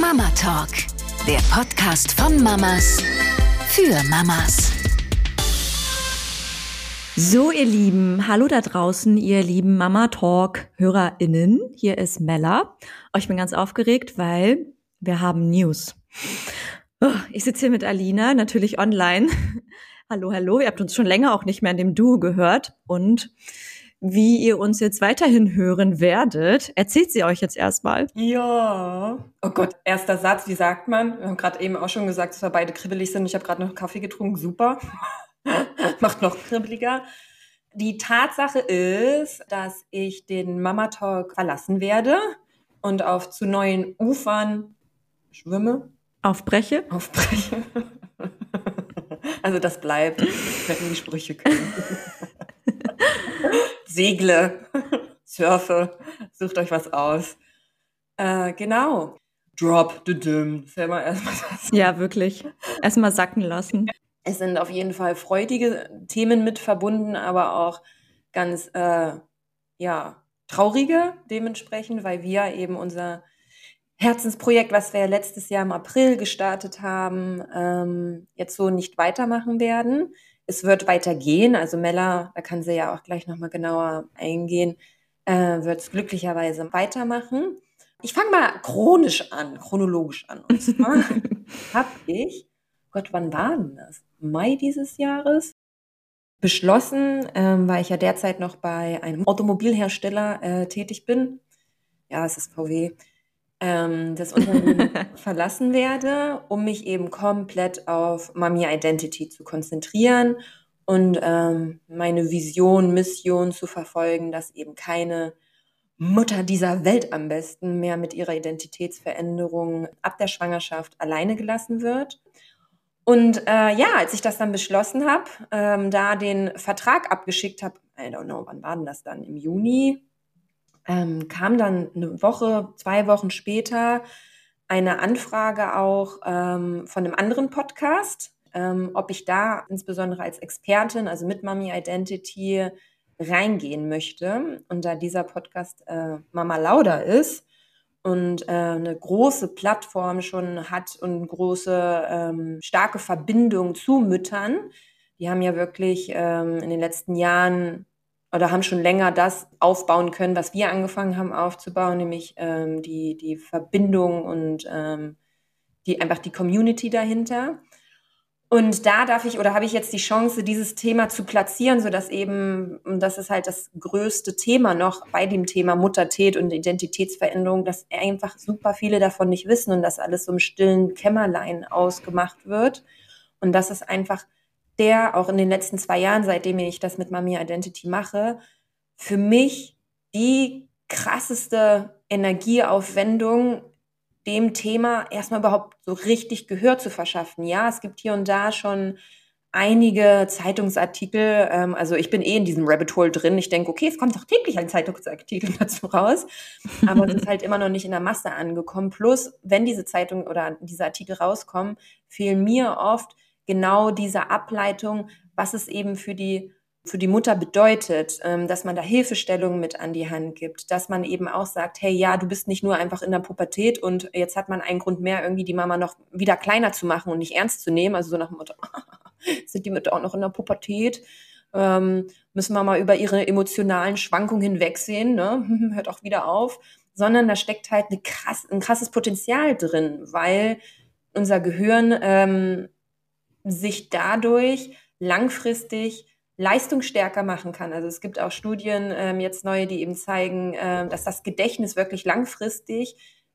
Mama Talk, der Podcast von Mamas für Mamas. So, ihr Lieben, hallo da draußen, ihr lieben Mama Talk-HörerInnen. Hier ist Mella. Ich bin ganz aufgeregt, weil wir haben News. Ich sitze hier mit Alina, natürlich online. Hallo, hallo. Ihr habt uns schon länger auch nicht mehr in dem Duo gehört. Und wie ihr uns jetzt weiterhin hören werdet, erzählt sie euch jetzt erstmal. Ja. Oh Gott, erster Satz, wie sagt man? Wir haben gerade eben auch schon gesagt, dass wir beide kribbelig sind. Ich habe gerade noch Kaffee getrunken, super. Macht noch kribbeliger. Die Tatsache ist, dass ich den Mama Talk verlassen werde und zu neuen Ufern schwimme. Aufbreche. Also das bleibt. Ich werde die Sprüche können. Segle, surfe, sucht euch was aus. Genau. Drop the dim. Das ist ja immer erstmal das. Ja, wirklich. Erstmal sacken lassen. Es sind auf jeden Fall freudige Themen mit verbunden, aber auch ganz traurige dementsprechend, weil wir eben unser Herzensprojekt, was wir letztes Jahr im April gestartet haben, jetzt so nicht weitermachen werden. Es wird weitergehen, also Mella, da kann sie ja auch gleich nochmal genauer eingehen, wird es glücklicherweise weitermachen. Ich fange mal chronologisch an. Und zwar habe ich, Gott, wann war denn das? Mai dieses Jahres? Beschlossen, weil ich ja derzeit noch bei einem Automobilhersteller tätig bin. Ja, es ist VW. Das Unternehmen verlassen werde, um mich eben komplett auf Mami Identity zu konzentrieren und meine Vision, Mission zu verfolgen, dass eben keine Mutter dieser Welt am besten mehr mit ihrer Identitätsveränderung ab der Schwangerschaft alleine gelassen wird. Und als ich das dann beschlossen habe, da den Vertrag abgeschickt habe, I don't know, wann war denn das dann? Im Juni? Kam dann eine Woche, 2 Wochen später eine Anfrage auch von einem anderen Podcast, ob ich da insbesondere als Expertin, also mit Mami Identity, reingehen möchte. Und da dieser Podcast Mama Lauda ist und eine große Plattform schon hat und große, starke Verbindung zu Müttern, die haben ja wirklich in den letzten Jahren oder haben schon länger das aufbauen können, was wir angefangen haben aufzubauen, nämlich die Verbindung und einfach die Community dahinter. Und da habe ich jetzt die Chance, dieses Thema zu platzieren, sodass eben, und das ist halt das größte Thema noch bei dem Thema Muttertät und Identitätsveränderung, dass einfach super viele davon nicht wissen und dass alles so im stillen Kämmerlein ausgemacht wird. Und das ist einfach auch in den letzten 2 Jahren, seitdem ich das mit Mami Identity mache, für mich die krasseste Energieaufwendung, dem Thema erstmal überhaupt so richtig Gehör zu verschaffen. Ja, es gibt hier und da schon einige Zeitungsartikel, also ich bin in diesem Rabbit Hole drin. Ich denke, okay, es kommt doch täglich ein Zeitungsartikel dazu raus, aber es ist halt immer noch nicht in der Masse angekommen. Plus, wenn diese Zeitung oder diese Artikel rauskommen, fehlen mir oft genau diese Ableitung, was es eben für die Mutter bedeutet, dass man da Hilfestellungen mit an die Hand gibt, dass man eben auch sagt, hey, ja, du bist nicht nur einfach in der Pubertät und jetzt hat man einen Grund mehr, irgendwie die Mama noch wieder kleiner zu machen und nicht ernst zu nehmen, also so nach dem Motto, sind die Mütter auch noch in der Pubertät, müssen wir mal über ihre emotionalen Schwankungen hinwegsehen, ne? Hört auch wieder auf, sondern da steckt halt ein krasses Potenzial drin, weil unser Gehirn sich dadurch langfristig leistungsstärker machen kann. Also es gibt auch Studien jetzt neue, die eben zeigen, dass das Gedächtnis wirklich langfristig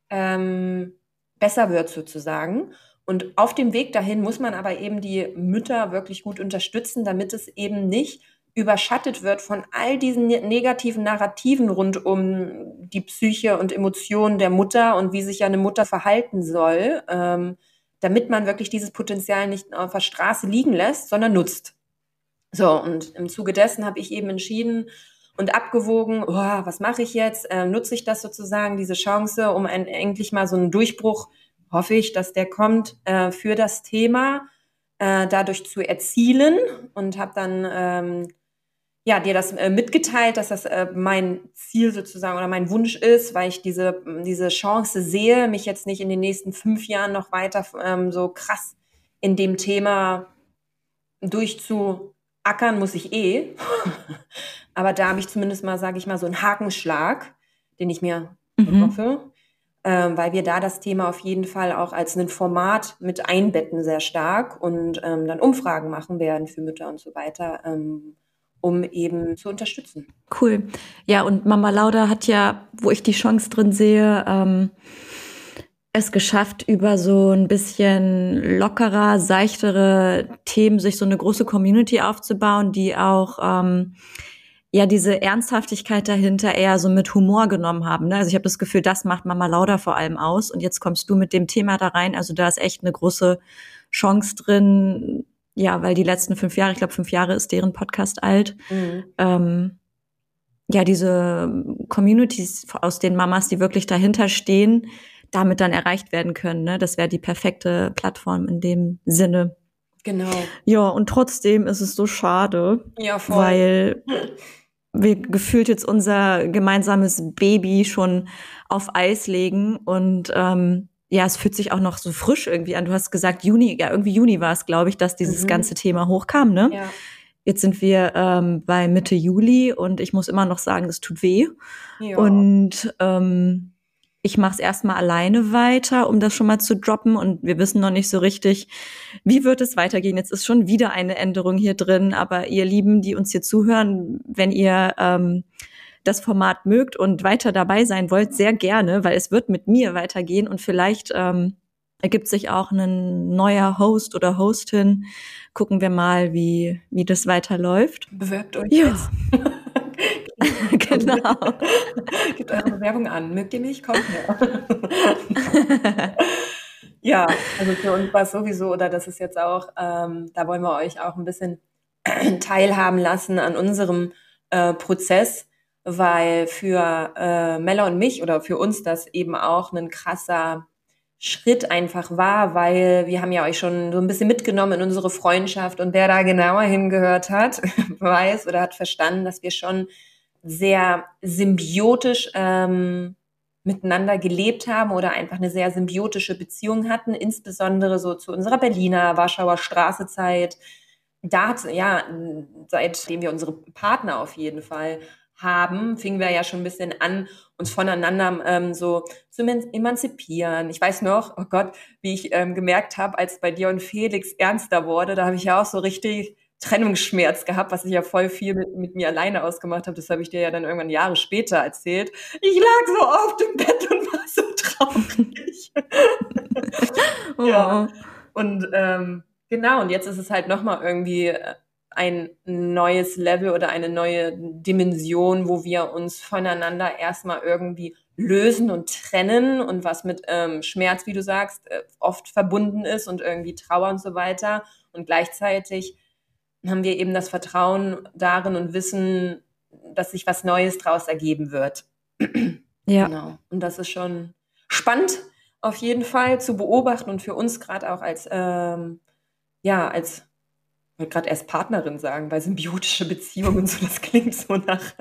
besser wird sozusagen. Und auf dem Weg dahin muss man aber eben die Mütter wirklich gut unterstützen, damit es eben nicht überschattet wird von all diesen negativen Narrativen rund um die Psyche und Emotionen der Mutter und wie sich ja eine Mutter verhalten soll, damit man wirklich dieses Potenzial nicht auf der Straße liegen lässt, sondern nutzt. So, und im Zuge dessen habe ich eben entschieden und abgewogen, was mache ich jetzt? Nutze ich das sozusagen, diese Chance, um endlich mal so einen Durchbruch, hoffe ich, dass der kommt, für das Thema dadurch zu erzielen und habe dann ja, dir das mitgeteilt, dass das mein Ziel sozusagen oder mein Wunsch ist, weil ich diese Chance sehe, mich jetzt nicht in den nächsten 5 Jahren noch weiter so krass in dem Thema durchzuackern, muss ich eh. Aber da habe ich zumindest mal, sage ich mal, so einen Hakenschlag, den ich mir hoffe, weil wir da das Thema auf jeden Fall auch als ein Format mit einbetten sehr stark und dann Umfragen machen werden für Mütter und so weiter, um eben zu unterstützen. Cool. Ja, und Mama Lauda hat ja, wo ich die Chance drin sehe, es geschafft, über so ein bisschen lockerer, seichtere Themen sich so eine große Community aufzubauen, die auch ja diese Ernsthaftigkeit dahinter eher so mit Humor genommen haben. Ne? Also ich habe das Gefühl, das macht Mama Lauda vor allem aus. Und jetzt kommst du mit dem Thema da rein. Also da ist echt eine große Chance drin. Ja, weil die letzten 5 Jahre, ich glaube 5 Jahre ist deren Podcast alt, ja, diese Communities aus den Mamas, die wirklich dahinter stehen, damit dann erreicht werden können. Ne? Das wäre die perfekte Plattform in dem Sinne. Genau. Ja, und trotzdem ist es so schade, Ja, voll. weil wir gefühlt jetzt unser gemeinsames Baby schon auf Eis legen und ja, es fühlt sich auch noch so frisch irgendwie an. Du hast gesagt, Juni, ja, irgendwie Juni war es, glaube ich, dass dieses ganze Thema hochkam, ne? Ja. Jetzt sind wir bei Mitte Juli und ich muss immer noch sagen, es tut weh. Ja. Und ich mache es erstmal alleine weiter, um das schon mal zu droppen. Und wir wissen noch nicht so richtig, wie wird es weitergehen. Jetzt ist schon wieder eine Änderung hier drin. Aber ihr Lieben, die uns hier zuhören, wenn ihr das Format mögt und weiter dabei sein wollt, sehr gerne, weil es wird mit mir weitergehen. Und vielleicht ergibt sich auch ein neuer Host oder Hostin. Gucken wir mal, wie das weiterläuft. Bewerbt euch Ja. jetzt. Genau. Gebt eure Bewerbung an. Mögt ihr mich? Kommt her. Ja, also für uns war es sowieso, oder das ist jetzt auch, da wollen wir euch auch ein bisschen teilhaben lassen an unserem Prozess, weil für Mella und mich oder für uns das eben auch ein krasser Schritt einfach war, weil wir haben ja euch schon so ein bisschen mitgenommen in unsere Freundschaft und wer da genauer hingehört hat, weiß oder hat verstanden, dass wir schon sehr symbiotisch miteinander gelebt haben oder einfach eine sehr symbiotische Beziehung hatten, insbesondere so zu unserer Berliner Warschauer Straßezeit. Da hat, ja, seitdem wir unsere Partner auf jeden Fall haben, fingen wir ja schon ein bisschen an, uns voneinander so zu emanzipieren. Ich weiß noch, oh Gott, wie ich gemerkt habe, als bei dir und Felix ernster wurde, da habe ich ja auch so richtig Trennungsschmerz gehabt, was ich ja voll viel mit mir alleine ausgemacht habe. Das habe ich dir ja dann irgendwann Jahre später erzählt. Ich lag so auf dem Bett und war so traurig. Oh. Ja. Und genau, und jetzt ist es halt nochmal irgendwie ein neues Level oder eine neue Dimension, wo wir uns voneinander erstmal irgendwie lösen und trennen und was mit Schmerz, wie du sagst, oft verbunden ist und irgendwie Trauer und so weiter. Und gleichzeitig haben wir eben das Vertrauen darin und wissen, dass sich was Neues draus ergeben wird. Ja. Genau. Und das ist schon spannend, auf jeden Fall zu beobachten und für uns gerade auch als ich wollte gerade erst Partnerin sagen, weil symbiotische Beziehungen, so das klingt so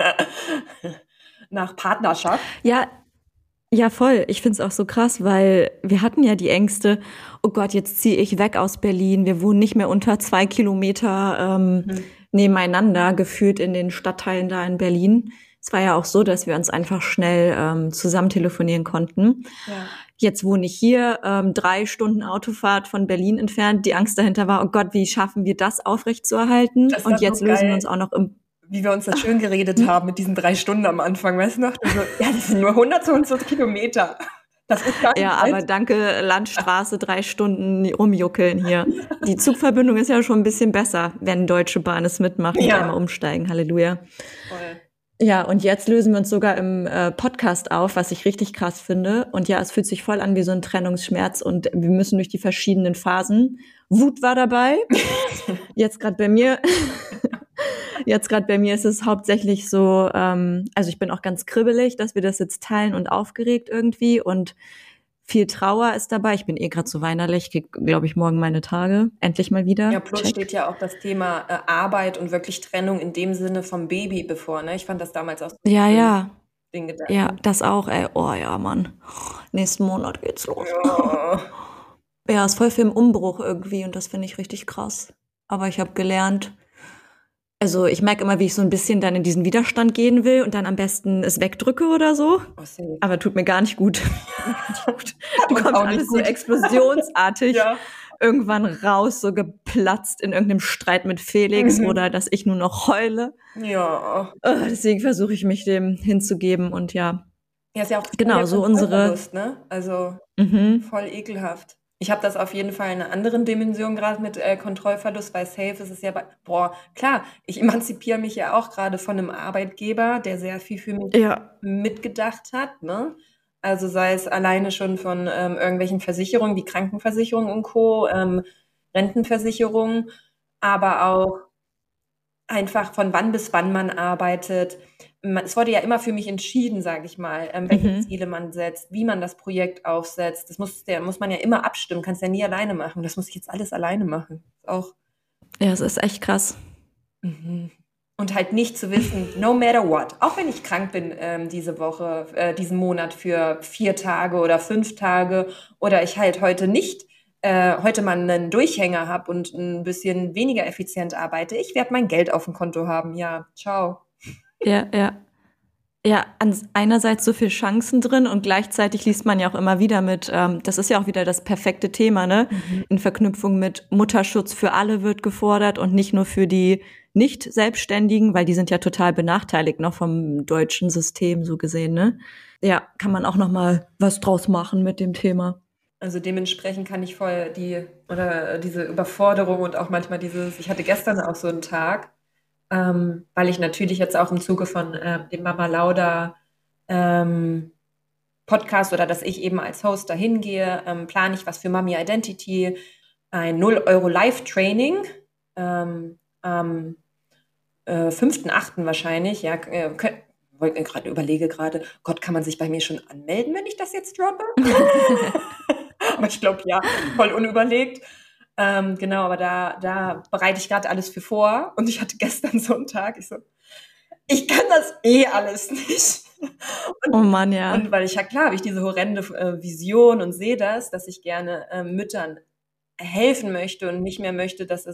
nach Partnerschaft. Ja, voll. Ich find's auch so krass, weil wir hatten ja die Ängste, oh Gott, jetzt ziehe ich weg aus Berlin. Wir wohnen nicht mehr unter 2 Kilometer nebeneinander, gefühlt in den Stadtteilen da in Berlin. Es war ja auch so, dass wir uns einfach schnell zusammen telefonieren konnten. Ja. Jetzt wohne ich hier, 3 Stunden Autofahrt von Berlin entfernt. Die Angst dahinter war, oh Gott, wie schaffen wir das aufrechtzuerhalten? Das war Und jetzt so lösen geil, wir uns auch noch wie wir uns das schön geredet haben mit diesen 3 Stunden am Anfang, weißt du noch? Also, ja, das sind nur 120 Kilometer. Das ist gar nicht Ja, weit. aber danke, Landstraße, 3 Stunden rumjuckeln hier. Die Zugverbindung ist ja schon ein bisschen besser, wenn Deutsche Bahn es mitmacht und Ja. einmal umsteigen. Halleluja. Voll. Ja, und jetzt lösen wir uns sogar im Podcast auf, was ich richtig krass finde. Und ja, es fühlt sich voll an wie so ein Trennungsschmerz und wir müssen durch die verschiedenen Phasen. Wut war dabei. Jetzt gerade bei mir ist es hauptsächlich so, also ich bin auch ganz kribbelig, dass wir das jetzt teilen und aufgeregt irgendwie. Und Viel Trauer ist dabei. Ich bin gerade so weinerlich, krieg, glaube ich, morgen meine Tage. Endlich mal wieder. Ja, plus steht ja auch das Thema Arbeit und wirklich Trennung in dem Sinne vom Baby bevor, ne? Ich fand das damals auch so Ja. den Gedanken. Ja, das auch, ey. Oh ja, Mann. Nächsten Monat geht's los. Ja, ist voll viel im Umbruch irgendwie und das finde ich richtig krass. Aber ich habe gelernt, also ich merke immer, wie ich so ein bisschen dann in diesen Widerstand gehen will und dann am besten es wegdrücke oder so. Aber tut mir gar nicht gut. Du kommst alles so explosionsartig irgendwann raus, so geplatzt in irgendeinem Streit mit Felix oder dass ich nur noch heule. Ja. Deswegen versuche ich mich dem hinzugeben und ja. Ja, ist ja auch genau so unsere. Ne? Also voll ekelhaft. Ich habe das auf jeden Fall in einer anderen Dimension gerade mit Kontrollverlust, weil safe ist es ja, klar, ich emanzipiere mich ja auch gerade von einem Arbeitgeber, der sehr viel für mich mitgedacht hat, ne? Also sei es alleine schon von irgendwelchen Versicherungen wie Krankenversicherung und Co., Rentenversicherung, aber auch einfach von wann bis wann man arbeitet. Es wurde ja immer für mich entschieden, sage ich mal, welche Ziele man setzt, wie man das Projekt aufsetzt. Das muss man ja immer abstimmen, kannst ja nie alleine machen. Das muss ich jetzt alles alleine machen. Auch. Ja, es ist echt krass. Und halt nicht zu wissen, no matter what, auch wenn ich krank bin diese Woche, diesen Monat für 4 Tage oder 5 Tage oder ich halt heute mal einen Durchhänger habe und ein bisschen weniger effizient arbeite, ich werde mein Geld auf dem Konto haben. Ja, ciao. Ja. Ja, einerseits so viel Chancen drin und gleichzeitig liest man ja auch immer wieder mit, das ist ja auch wieder das perfekte Thema, ne? In Verknüpfung mit Mutterschutz für alle wird gefordert und nicht nur für die Nicht-Selbstständigen, weil die sind ja total benachteiligt noch vom deutschen System so gesehen, ne? Ja, kann man auch noch mal was draus machen mit dem Thema. Also dementsprechend kann ich voll diese Überforderung und auch manchmal ich hatte gestern auch so einen Tag, weil ich natürlich jetzt auch im Zuge von dem Mama Lauda Podcast oder dass ich eben als Host dahin gehe, plane ich was für Mami Identity, ein 0 € Live-Training am 5.8. wahrscheinlich. Ja, überlege gerade, Gott, kann man sich bei mir schon anmelden, wenn ich das jetzt droppe? Aber ich glaube, ja, voll unüberlegt. Genau, aber da bereite ich gerade alles für vor. Und ich hatte gestern so einen Tag, ich kann das alles nicht. Oh Mann, ja. Und weil habe ich diese horrende Vision und sehe dass ich gerne Müttern helfen möchte und nicht mehr möchte, dass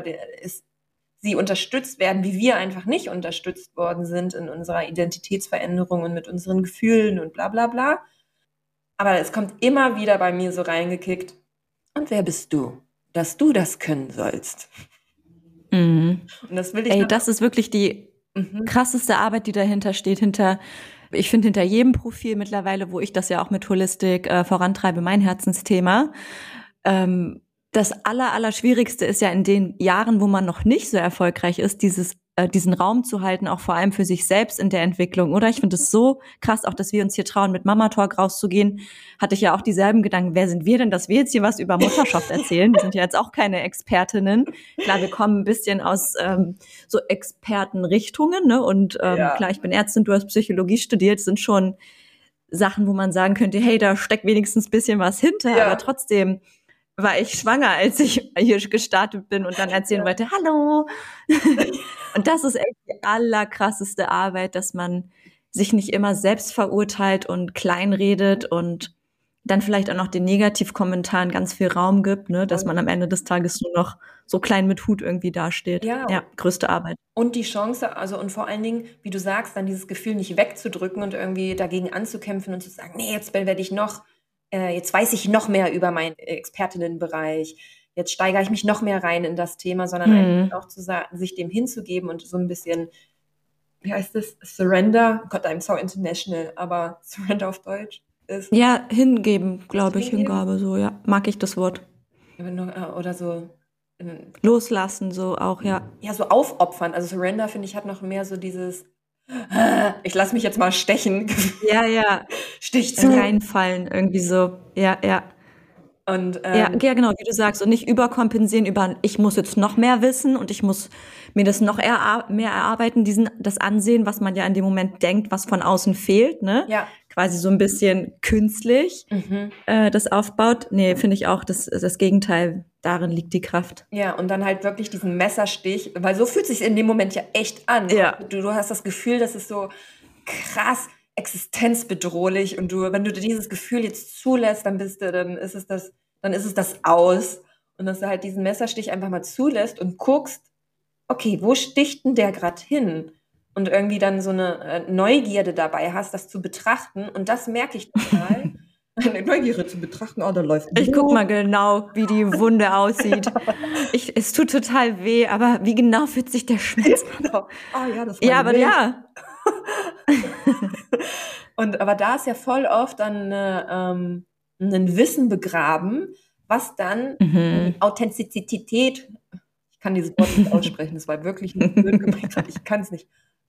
sie unterstützt werden, wie wir einfach nicht unterstützt worden sind in unserer Identitätsveränderung und mit unseren Gefühlen und bla bla bla. Aber es kommt immer wieder bei mir so reingekickt. Und wer bist du, dass du das können sollst? Und das will ich. Ey, das ist wirklich die krasseste Arbeit, die dahinter steht. Ich finde hinter jedem Profil mittlerweile, wo ich das ja auch mit Holistik vorantreibe, mein Herzensthema. Das Allerschwierigste ist ja in den Jahren, wo man noch nicht so erfolgreich ist, diesen Raum zu halten, auch vor allem für sich selbst in der Entwicklung, oder? Ich finde es so krass, auch dass wir uns hier trauen, mit Mama Talk rauszugehen, hatte ich ja auch dieselben Gedanken, wer sind wir denn, dass wir jetzt hier was über Mutterschaft erzählen? Wir sind ja jetzt auch keine Expertinnen. Klar, wir kommen ein bisschen aus so Expertenrichtungen, ne? Und klar, ich bin Ärztin, du hast Psychologie studiert, sind schon Sachen, wo man sagen könnte, hey, da steckt wenigstens ein bisschen was hinter, aber trotzdem war ich schwanger, als ich hier gestartet bin und dann erzählen wollte, hallo. Und das ist echt die allerkrasseste Arbeit, dass man sich nicht immer selbst verurteilt und kleinredet und dann vielleicht auch noch den Negativkommentaren ganz viel Raum gibt, ne, dass man am Ende des Tages nur noch so klein mit Hut irgendwie dasteht. Ja, größte Arbeit. Und die Chance, und vor allen Dingen, wie du sagst, dann dieses Gefühl nicht wegzudrücken und irgendwie dagegen anzukämpfen und zu sagen, nee, jetzt jetzt weiß ich noch mehr über meinen Expertinnenbereich, jetzt steigere ich mich noch mehr rein in das Thema, sondern einfach auch sich dem hinzugeben und so ein bisschen, wie heißt das, Surrender? Gott, I'm so international, aber Surrender auf Deutsch ist... Ja, hingeben, glaube ich, Hingabe, so, ja, mag ich das Wort. Oder so... Loslassen, so auch, ja. Ja, so aufopfern, also Surrender, finde ich, hat noch mehr so dieses... Ich lasse mich jetzt mal stechen. Ja. Stich zu. Reinfallen, irgendwie so. Ja. Und, ja, genau, wie du sagst. Und nicht überkompensieren ich muss jetzt noch mehr wissen und ich muss mir das noch mehr erarbeiten, das Ansehen, was man ja in dem Moment denkt, was von außen fehlt, ne? Ja. quasi so ein bisschen künstlich das aufbaut. Nee, finde ich auch, das Gegenteil, darin liegt die Kraft. Ja, und dann halt wirklich diesen Messerstich, weil so fühlt es sich in dem Moment ja echt an. Ja. Du hast das Gefühl, das ist so krass existenzbedrohlich und wenn du dieses Gefühl jetzt zulässt, dann ist es das aus. Und dass du halt diesen Messerstich einfach mal zulässt und guckst, okay, wo sticht denn der gerade hin? Und irgendwie dann so eine Neugierde dabei hast, das zu betrachten. Und das merke ich total. Eine Neugierde zu betrachten, da läuft. Ich guck mal genau, wie die Wunde aussieht. Es tut total weh, aber wie genau fühlt sich der Schmerz an? Genau. Ja, das war Ja, aber ja. Aber da ist ja voll oft dann ein Wissen begraben, was dann Authentizität, ich kann dieses Wort nicht aussprechen, das war wirklich nicht blöd gemeint, ich kann es nicht.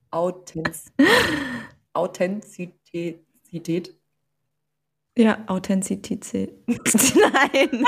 Authentizität. Ja, Authentizität. Nein.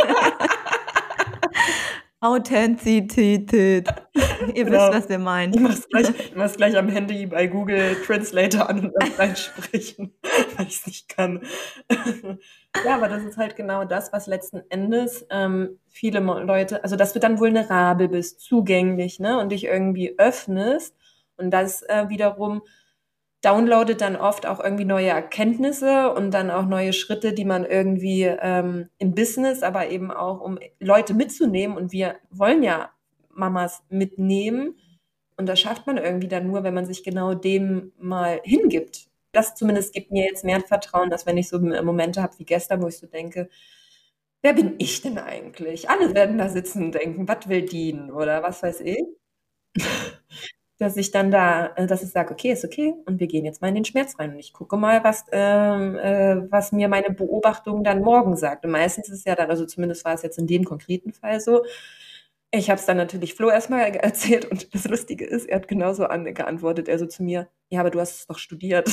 Authentizität. Ihr wisst, was wir meinen. Ich mach's gleich am Handy bei Google Translator an und dann reinsprechen, weil ich es nicht kann. Ja, aber das ist halt genau das, was letzten Endes viele Leute, also dass du dann vulnerabel bist, zugänglich, ne, und dich irgendwie öffnest und das wiederum downloadet dann oft auch irgendwie neue Erkenntnisse und dann auch neue Schritte, die man irgendwie im Business, aber eben auch, um Leute mitzunehmen. Und wir wollen ja Mamas mitnehmen. Und das schafft man irgendwie dann nur, wenn man sich genau dem mal hingibt. Das zumindest gibt mir jetzt mehr Vertrauen, dass wenn ich so Momente habe wie gestern, wo ich so denke, wer bin ich denn eigentlich? Alle werden da sitzen und denken, was will die oder was weiß ich. Dass ich dann dass ich sage, okay, ist okay und wir gehen jetzt mal in den Schmerz rein und ich gucke mal, was mir meine Beobachtung dann morgen sagt. Und meistens ist es ja dann, also zumindest war es jetzt in dem konkreten Fall so, ich habe es dann natürlich Flo erstmal erzählt und das Lustige ist, er hat genauso geantwortet, er so zu mir, ja, aber du hast es doch studiert.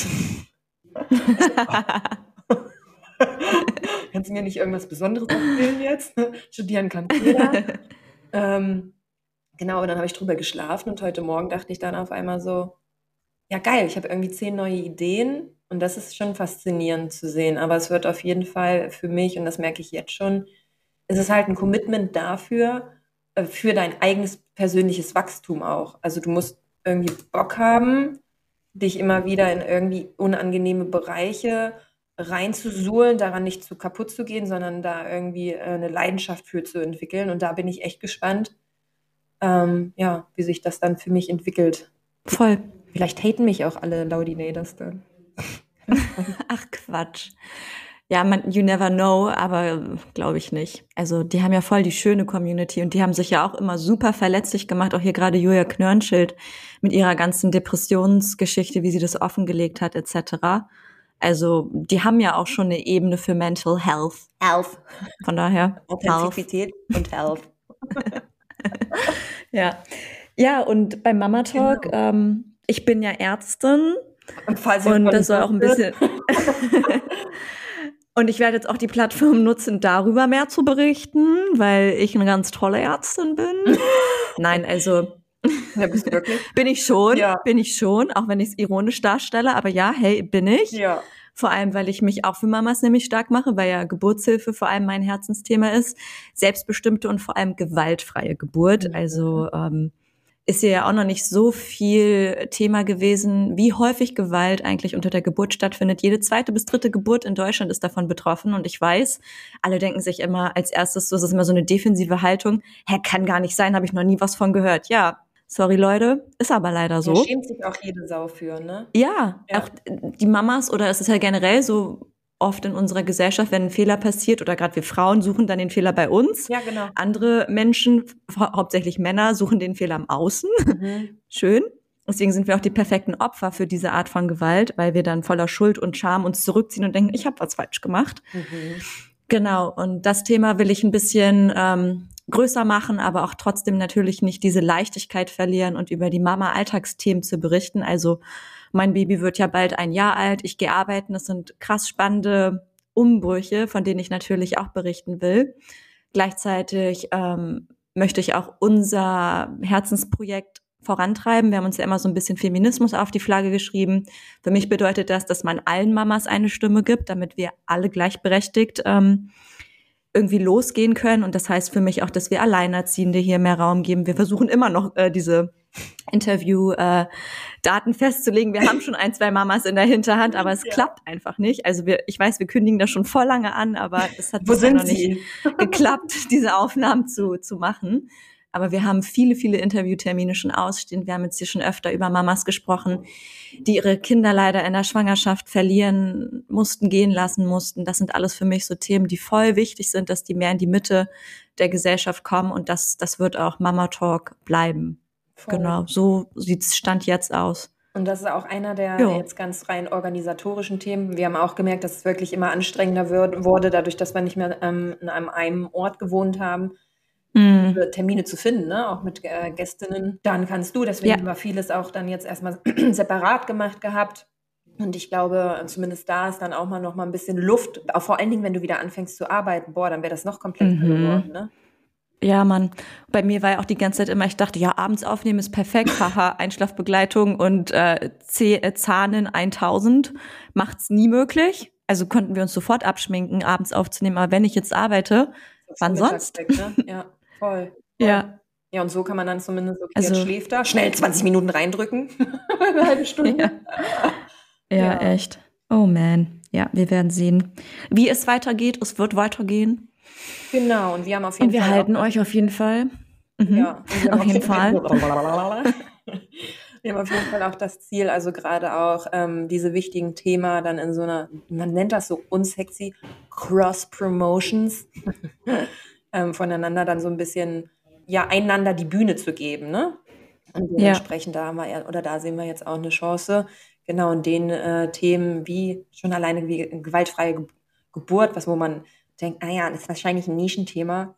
Kannst du mir nicht irgendwas Besonderes erzählen jetzt? Studieren kann jeder. Genau, und dann habe ich drüber geschlafen und heute Morgen dachte ich dann auf einmal so, ja geil, ich habe irgendwie 10 neue Ideen und das ist schon faszinierend zu sehen, aber es wird auf jeden Fall für mich, und das merke ich jetzt schon, es ist halt ein Commitment dafür, für dein eigenes persönliches Wachstum auch. Also du musst irgendwie Bock haben, dich immer wieder in irgendwie unangenehme Bereiche reinzusuhlen, daran nicht zu kaputt zu gehen, sondern da irgendwie eine Leidenschaft für zu entwickeln und da bin ich echt gespannt, wie sich das dann für mich entwickelt. Voll. Vielleicht haten mich auch alle Laudinators dann. Ach Quatsch. Ja, you never know, aber glaube ich nicht. Also die haben ja voll die schöne Community und die haben sich ja auch immer super verletzlich gemacht, auch hier gerade Julia Knörnschild mit ihrer ganzen Depressionsgeschichte, wie sie das offengelegt hat, etc. Also die haben ja auch schon eine Ebene für Mental Health. Von daher. Authentizität und Health. Ja, und beim Mama Talk, ich bin ja Ärztin Und das soll auch ein bisschen und ich werde jetzt auch die Plattform nutzen, darüber mehr zu berichten, weil ich eine ganz tolle Ärztin bin. Nein, also ja, bist du wirklich? bin ich schon, auch wenn ich es ironisch darstelle, aber ja, hey, bin ich. Ja. Vor allem, weil ich mich auch für Mamas nämlich stark mache, weil ja Geburtshilfe vor allem mein Herzensthema ist. Selbstbestimmte und vor allem gewaltfreie Geburt. Also ist hier ja auch noch nicht so viel Thema gewesen, wie häufig Gewalt eigentlich unter der Geburt stattfindet. Jede 2. bis 3. Geburt in Deutschland ist davon betroffen. Und ich weiß, alle denken sich immer als erstes, das ist immer so eine defensive Haltung. Kann gar nicht sein, habe ich noch nie was von gehört. Ja, sorry Leute, ist aber leider so. Da schämt sich auch jede Sau für, ne? Ja, auch die Mamas, oder es ist ja generell so oft in unserer Gesellschaft, wenn ein Fehler passiert, oder gerade wir Frauen suchen dann den Fehler bei uns. Ja, genau. Andere Menschen, hauptsächlich Männer, suchen den Fehler im Außen. Schön. Deswegen sind wir auch die perfekten Opfer für diese Art von Gewalt, weil wir dann voller Schuld und Scham uns zurückziehen und denken, ich habe was falsch gemacht. Genau, und das Thema will ich ein bisschen größer machen, aber auch trotzdem natürlich nicht diese Leichtigkeit verlieren und über die Mama-Alltagsthemen zu berichten. Also mein Baby wird ja bald 1 Jahr alt, ich gehe arbeiten, das sind krass spannende Umbrüche, von denen ich natürlich auch berichten will. Gleichzeitig möchte ich auch unser Herzensprojekt vorantreiben. Wir haben uns ja immer so ein bisschen Feminismus auf die Flagge geschrieben. Für mich bedeutet das, dass man allen Mamas eine Stimme gibt, damit wir alle gleichberechtigt irgendwie losgehen können. Und das heißt für mich auch, dass wir Alleinerziehende hier mehr Raum geben. Wir versuchen immer noch diese Interview-Daten festzulegen. Wir haben schon 1, 2 Mamas in der Hinterhand, aber es klappt einfach nicht. Also ich weiß, wir kündigen das schon voll lange an, aber es hat bisher noch nicht geklappt, diese Aufnahmen zu machen. Aber wir haben viele, viele Interviewtermine schon ausstehen. Wir haben jetzt hier schon öfter über Mamas gesprochen, die ihre Kinder leider in der Schwangerschaft verlieren mussten, gehen lassen mussten. Das sind alles für mich so Themen, die voll wichtig sind, dass die mehr in die Mitte der Gesellschaft kommen. Und das wird auch Mama Talk bleiben. Voll. Genau, so sieht's Stand jetzt aus. Und das ist auch einer der jetzt ganz rein organisatorischen Themen. Wir haben auch gemerkt, dass es wirklich immer anstrengender wurde, dadurch, dass wir nicht mehr in einem Ort gewohnt haben, Termine zu finden, ne? Auch mit Gästinnen. Dann kannst du, deswegen war vieles auch dann jetzt erstmal separat gemacht gehabt. Und ich glaube, zumindest da ist dann auch noch mal ein bisschen Luft, auch vor allen Dingen, wenn du wieder anfängst zu arbeiten, dann wäre das noch komplett geworden, ne? Ja, Mann. Bei mir war ja auch die ganze Zeit immer, ich dachte, ja, abends aufnehmen ist perfekt, haha, Einschlafbegleitung und Zahnen 1000 macht's nie möglich. Also konnten wir uns sofort abschminken, abends aufzunehmen. Aber wenn ich jetzt arbeite, wann sonst? Ne? Ja, voll. Ja. Ja, und so kann man dann zumindest, okay, jetzt schläft er, schnell 20 Minuten reindrücken. Eine halbe Stunde. Ja, echt. Oh man. Ja, wir werden sehen, wie es weitergeht. Es wird weitergehen. Genau, und wir haben auf jeden Fall. Und wir halten euch auf jeden Fall. Ja, auf jeden Fall. Wir haben auf jeden Fall auch das Ziel, also gerade auch diese wichtigen Themen dann in so einer, man nennt das so unsexy, Cross-Promotions, voneinander dann so ein bisschen, einander die Bühne zu geben, ne? Und dementsprechend da sehen wir jetzt auch eine Chance, genau in den Themen wie schon alleine wie gewaltfreie Geburt, wo man denkt, das ist wahrscheinlich ein Nischenthema.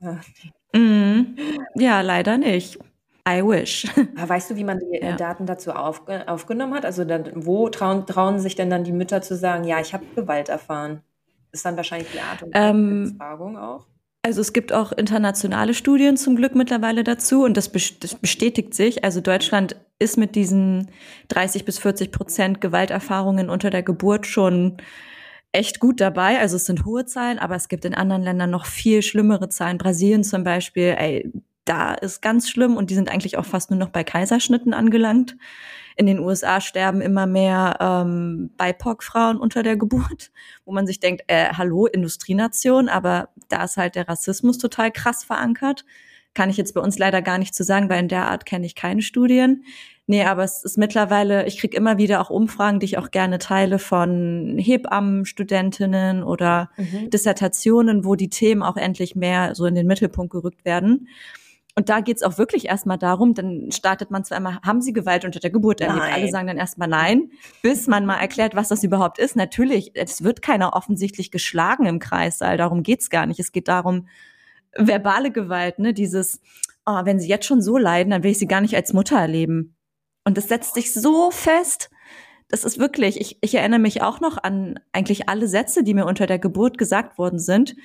Ja, leider nicht. I wish. Aber weißt du, wie man die Daten dazu aufgenommen hat? Also wo trauen sich denn dann die Mütter zu sagen, ja, ich habe Gewalt erfahren? Ist dann wahrscheinlich die Art und Weise der Befragung auch? Also es gibt auch internationale Studien zum Glück mittlerweile dazu und das bestätigt sich. Also Deutschland ist mit diesen 30-40% Gewalterfahrungen unter der Geburt schon echt gut dabei. Also es sind hohe Zahlen, aber es gibt in anderen Ländern noch viel schlimmere Zahlen. Brasilien zum Beispiel, da ist ganz schlimm und die sind eigentlich auch fast nur noch bei Kaiserschnitten angelangt. In den USA sterben immer mehr BIPOC-Frauen unter der Geburt, wo man sich denkt, hallo, Industrienation, aber da ist halt der Rassismus total krass verankert. Kann ich jetzt bei uns leider gar nicht zu sagen, weil in der Art kenne ich keine Studien. Nee, aber es ist mittlerweile, ich kriege immer wieder auch Umfragen, die ich auch gerne teile von Hebammenstudentinnen oder Dissertationen, wo die Themen auch endlich mehr so in den Mittelpunkt gerückt werden. Und da geht's auch wirklich erstmal darum, dann startet man zwar einmal, haben Sie Gewalt unter der Geburt erlebt? Alle sagen dann erstmal nein, bis man mal erklärt, was das überhaupt ist. Natürlich, es wird keiner offensichtlich geschlagen im Kreissaal, darum geht's gar nicht. Es geht darum, verbale Gewalt, ne, dieses, wenn Sie jetzt schon so leiden, dann will ich Sie gar nicht als Mutter erleben. Und das setzt sich so fest, das ist wirklich, ich erinnere mich auch noch an eigentlich alle Sätze, die mir unter der Geburt gesagt worden sind.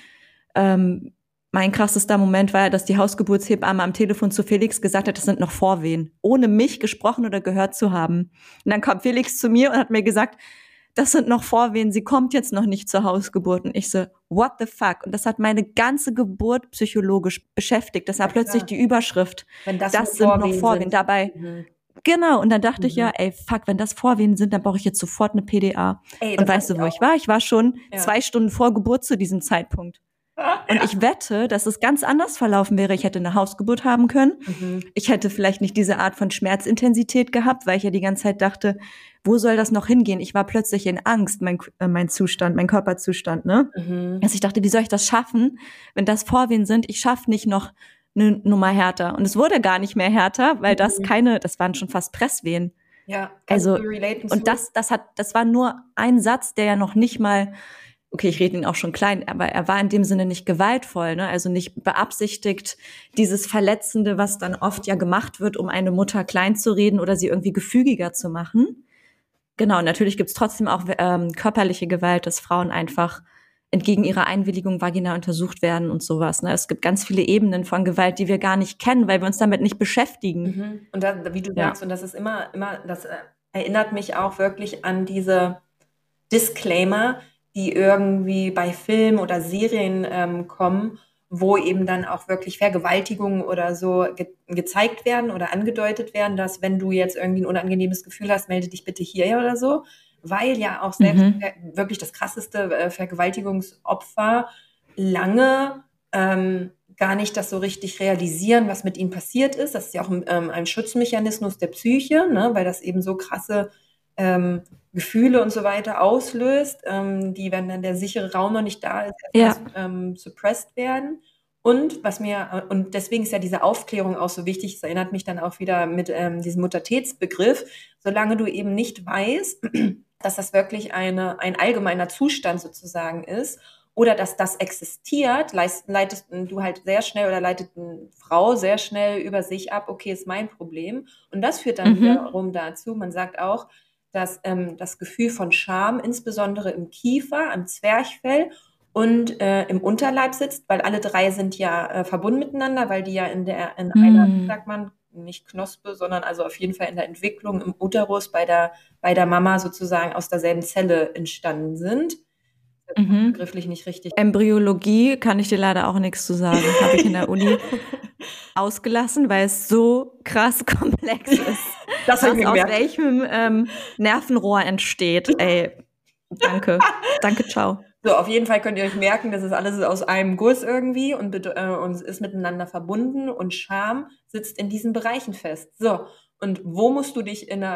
Mein krassester Moment war, dass die Hausgeburtshebamme am Telefon zu Felix gesagt hat, das sind noch Vorwehen, ohne mich gesprochen oder gehört zu haben. Und dann kam Felix zu mir und hat mir gesagt, das sind noch Vorwehen, sie kommt jetzt noch nicht zur Hausgeburt. Und ich so, what the fuck? Und das hat meine ganze Geburt psychologisch beschäftigt. Das war plötzlich die Überschrift. Das sind noch Vorwehen. Dabei, genau. Und dann dachte ich fuck, wenn das Vorwehen sind, dann brauche ich jetzt sofort eine PDA. Und weißt du, wo ich war? Ich war schon 2 Stunden vor Geburt zu diesem Zeitpunkt. Und ich wette, dass es ganz anders verlaufen wäre. Ich hätte eine Hausgeburt haben können. Ich hätte vielleicht nicht diese Art von Schmerzintensität gehabt, weil ich ja die ganze Zeit dachte, wo soll das noch hingehen? Ich war plötzlich in Angst, mein Zustand, mein Körperzustand, ne? Also ich dachte, wie soll ich das schaffen, wenn das Vorwehen sind? Ich schaffe nicht noch eine Nummer härter. Und es wurde gar nicht mehr härter, weil das waren schon fast Presswehen. Ja, also, und das war nur ein Satz, der ja noch nicht mal, okay, ich rede ihn auch schon klein, aber er war in dem Sinne nicht gewaltvoll, ne? Also nicht beabsichtigt, dieses Verletzende, was dann oft ja gemacht wird, um eine Mutter klein zu reden oder sie irgendwie gefügiger zu machen. Genau, natürlich gibt's trotzdem auch körperliche Gewalt, dass Frauen einfach entgegen ihrer Einwilligung vaginal untersucht werden und sowas. Ne? Es gibt ganz viele Ebenen von Gewalt, die wir gar nicht kennen, weil wir uns damit nicht beschäftigen. Und da, wie du sagst, und das ist immer, das erinnert mich auch wirklich an diese Disclaimer, die irgendwie bei Filmen oder Serien kommen, wo eben dann auch wirklich Vergewaltigungen oder so gezeigt werden oder angedeutet werden, dass wenn du jetzt irgendwie ein unangenehmes Gefühl hast, melde dich bitte hier oder so, weil ja auch selbst wirklich das krasseste Vergewaltigungsopfer lange gar nicht das so richtig realisieren, was mit ihnen passiert ist. Das ist ja auch ein Schutzmechanismus der Psyche, ne, weil das eben so krasse Gefühle und so weiter auslöst, die, wenn dann der sichere Raum noch nicht da ist, suppressed werden. Und deswegen ist ja diese Aufklärung auch so wichtig, das erinnert mich dann auch wieder mit diesem Muttertätsbegriff, solange du eben nicht weißt, dass das wirklich ein allgemeiner Zustand sozusagen ist oder dass das existiert, leitest du halt sehr schnell oder leitet eine Frau sehr schnell über sich ab, okay, ist mein Problem. Und das führt dann wiederum dazu, man sagt auch, dass das Gefühl von Scham insbesondere im Kiefer, am Zwerchfell und im Unterleib sitzt, weil alle drei sind ja verbunden miteinander, weil die ja in einer, sagt man, nicht Knospe, sondern also auf jeden Fall in der Entwicklung im Uterus bei der Mama sozusagen aus derselben Zelle entstanden sind. Begrifflich nicht richtig. Embryologie kann ich dir leider auch nichts zu sagen. Habe ich in der Uni ausgelassen, weil es so krass komplex ist. Das was aus welchem Nervenrohr entsteht. Ey, danke. Danke, ciao. So, auf jeden Fall könnt ihr euch merken, das ist alles aus einem Guss irgendwie und ist miteinander verbunden und Scham sitzt in diesen Bereichen fest. So, und wo musst du dich in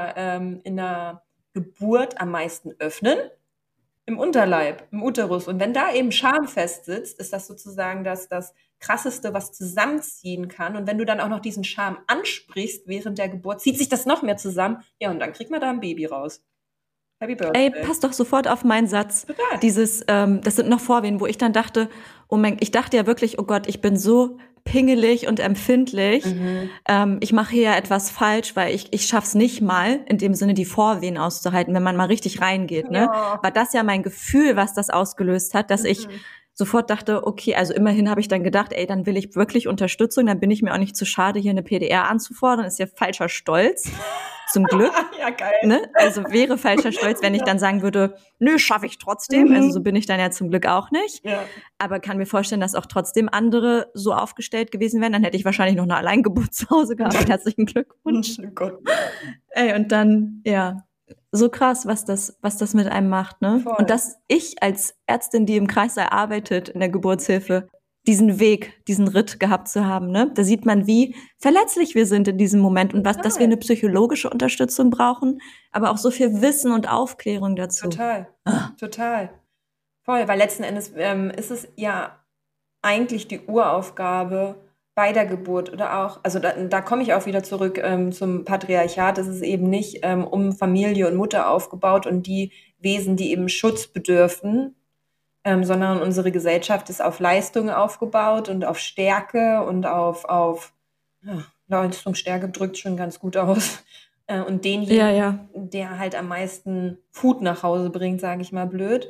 der Geburt am meisten öffnen? Im Unterleib, im Uterus. Und wenn da eben Scham fest sitzt, ist das sozusagen das Krasseste, was zusammenziehen kann. Und wenn du dann auch noch diesen Scham ansprichst während der Geburt, zieht sich das noch mehr zusammen. Ja, und dann kriegt man da ein Baby raus. Happy Birthday. Ey, pass doch sofort auf meinen Satz. Total. Das sind noch Vorwehen, wo ich dann dachte, ich dachte ja wirklich, oh Gott, ich bin so pingelig und empfindlich. Ich mache hier ja etwas falsch, weil ich schaff's nicht mal, in dem Sinne die Vorwehen auszuhalten, wenn man mal richtig reingeht. Ne? Ja. War das ja mein Gefühl, was das ausgelöst hat, dass ich sofort dachte, okay, also immerhin habe ich dann gedacht, ey, dann will ich wirklich Unterstützung, dann bin ich mir auch nicht zu schade, hier eine PDR anzufordern, ist ja falscher Stolz. Zum Glück. Ja, geil. Ne? Also wäre falscher Stolz, wenn ich dann sagen würde, nö, schaffe ich trotzdem. Also so bin ich dann ja zum Glück auch nicht. Ja. Aber kann mir vorstellen, dass auch trotzdem andere so aufgestellt gewesen wären. Dann hätte ich wahrscheinlich noch eine Alleingeburt zu Hause gehabt. Herzlichen Glückwunsch. Oh Gott. Ey, und dann, ja, so krass, was das mit einem macht, ne? Voll. Und dass ich als Ärztin, die im Kreissaal arbeitet, in der Geburtshilfe, diesen Weg, diesen Ritt gehabt zu haben, ne? Da sieht man, wie verletzlich wir sind in diesem Moment und dass wir eine psychologische Unterstützung brauchen, aber auch so viel Wissen und Aufklärung dazu. Total. Voll, weil letzten Endes ist es ja eigentlich die Uraufgabe bei der Geburt oder auch, also da komme ich auch wieder zurück zum Patriarchat. Es ist eben nicht um Familie und Mutter aufgebaut und die Wesen, die eben Schutz bedürfen, sondern unsere Gesellschaft ist auf Leistung aufgebaut und auf Stärke und auf Leistung, Stärke drückt schon ganz gut aus. Und denjenigen, der halt am meisten Food nach Hause bringt, sage ich mal blöd.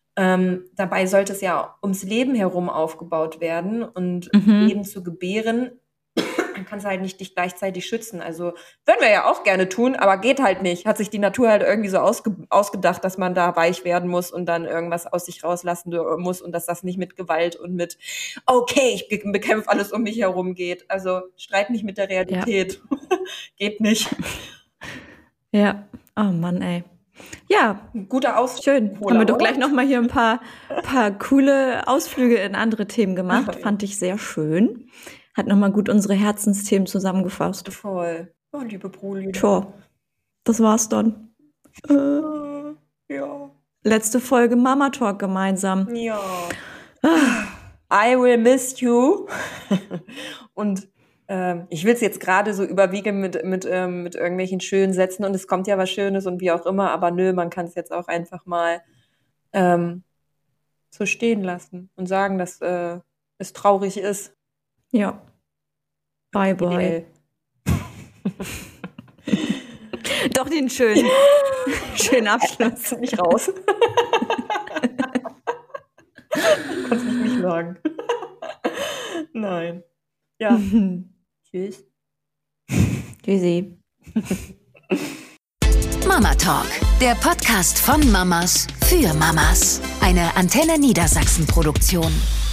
Dabei sollte es ja ums Leben herum aufgebaut werden und Leben zu gebären, dann kannst du halt nicht dich gleichzeitig schützen. Also würden wir ja auch gerne tun, aber geht halt nicht. Hat sich die Natur halt irgendwie so ausgedacht, dass man da weich werden muss und dann irgendwas aus sich rauslassen muss und dass das nicht mit Gewalt und mit okay, ich bekämpfe alles um mich herum geht. Also streit nicht mit der Realität. Ja. Geht nicht. Ja, oh Mann, ey. Ja, guter Ausflug. Schön. Haben wir doch gleich nochmal hier ein paar coole Ausflüge in andere Themen gemacht. Ja. Fand ich sehr schön. Hat nochmal gut unsere Herzensthemen zusammengefasst. Voll. Oh, liebe Bruli. Tja, das war's dann. Ja. Letzte Folge Mama Talk gemeinsam. Ja. I will miss you. Und ich will es jetzt gerade so überwiegen mit irgendwelchen schönen Sätzen und es kommt ja was Schönes und wie auch immer, aber nö, man kann es jetzt auch einfach mal so stehen lassen und sagen, dass es traurig ist. Ja. Bye, bye. Doch den schönen Abschluss. Nicht raus. kannst nicht mich sagen. Nein. Ja. Tschüss. Tschüssi. Mama Talk, der Podcast von Mamas für Mamas. Eine Antenne Niedersachsen Produktion.